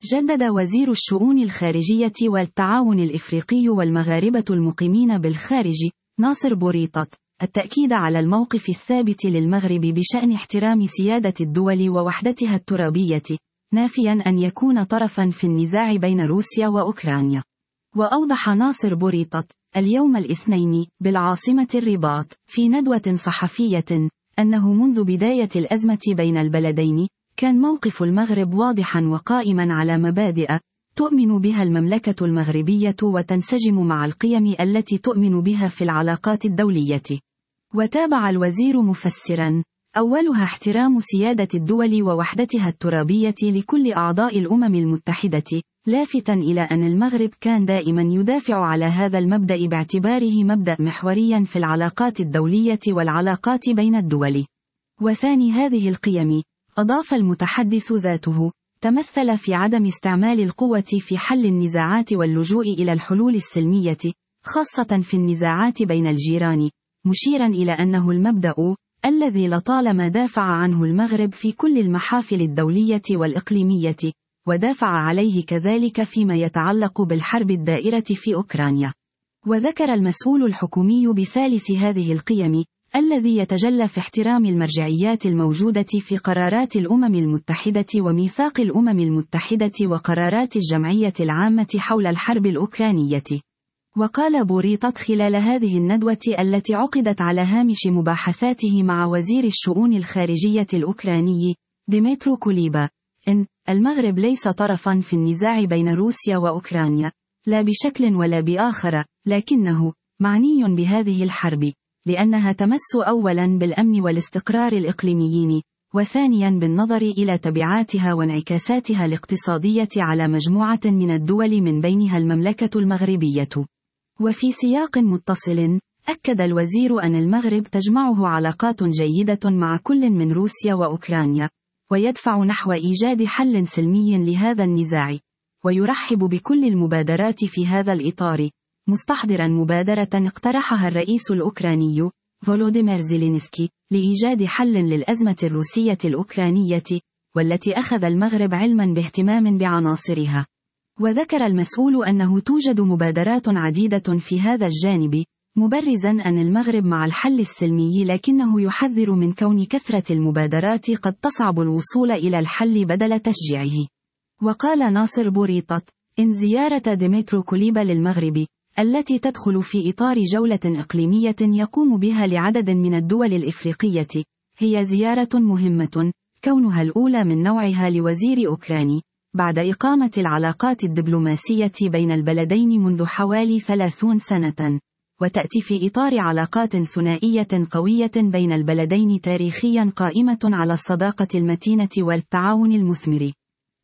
جدد وزير الشؤون الخارجية والتعاون الإفريقي والمغاربة المقيمين بالخارج ناصر بوريطة التأكيد على الموقف الثابت للمغرب بشأن احترام سيادة الدول ووحدتها الترابية، نافيا أن يكون طرفا في النزاع بين روسيا وأوكرانيا. وأوضح ناصر بوريطة اليوم الاثنين بالعاصمة الرباط في ندوة صحفية أنه منذ بداية الأزمة بين البلدين كان موقف المغرب واضحا وقائما على مبادئ تؤمن بها المملكة المغربية وتنسجم مع القيم التي تؤمن بها في العلاقات الدولية. وتابع الوزير مفسرا: أولها احترام سيادة الدول ووحدتها الترابية لكل أعضاء الأمم المتحدة، لافتا إلى أن المغرب كان دائما يدافع على هذا المبدأ باعتباره مبدأ محوريا في العلاقات الدولية والعلاقات بين الدول. وثاني هذه القيم، أضاف المتحدث ذاته، تمثل في عدم استعمال القوة في حل النزاعات واللجوء إلى الحلول السلمية، خاصة في النزاعات بين الجيران، مشيرا إلى أنه المبدأ الذي لطالما دافع عنه المغرب في كل المحافل الدولية والإقليمية، ودافع عليه كذلك فيما يتعلق بالحرب الدائرة في أوكرانيا. وذكر المسؤول الحكومي بثالث هذه القيم الذي يتجلى في احترام المرجعيات الموجودة في قرارات الأمم المتحدة وميثاق الأمم المتحدة وقرارات الجمعية العامة حول الحرب الأوكرانية. وقال بوريطة خلال هذه الندوة التي عقدت على هامش مباحثاته مع وزير الشؤون الخارجية الأوكراني ديمترو كوليبا إن المغرب ليس طرفا في النزاع بين روسيا وأوكرانيا، لا بشكل ولا بآخر، لكنه معني بهذه الحرب لأنها تمس أولا بالأمن والاستقرار الإقليميين، وثانيا بالنظر إلى تبعاتها وانعكاساتها الاقتصادية على مجموعة من الدول من بينها المملكة المغربية. وفي سياق متصل، أكد الوزير أن المغرب تجمعه علاقات جيدة مع كل من روسيا وأوكرانيا، ويدفع نحو إيجاد حل سلمي لهذا النزاع، ويرحب بكل المبادرات في هذا الإطار، مستحضرا مبادرة اقترحها الرئيس الأوكراني فولوديمير زيلينسكي لإيجاد حل للأزمة الروسية الأوكرانية، والتي أخذ المغرب علما باهتمام بعناصرها. وذكر المسؤول أنه توجد مبادرات عديدة في هذا الجانب، مبرزا أن المغرب مع الحل السلمي، لكنه يحذر من كون كثرة المبادرات قد تصعب الوصول إلى الحل بدل تشجيعه. وقال ناصر بوريطة إن زيارة ديمترو كوليبا للمغرب التي تدخل في إطار جولة إقليمية يقوم بها لعدد من الدول الإفريقية هي زيارة مهمة، كونها الأولى من نوعها لوزير أوكراني بعد إقامة العلاقات الدبلوماسية بين البلدين منذ حوالي 30 سنة، وتأتي في إطار علاقات ثنائية قوية بين البلدين تاريخيا قائمة على الصداقة المتينة والتعاون المثمر.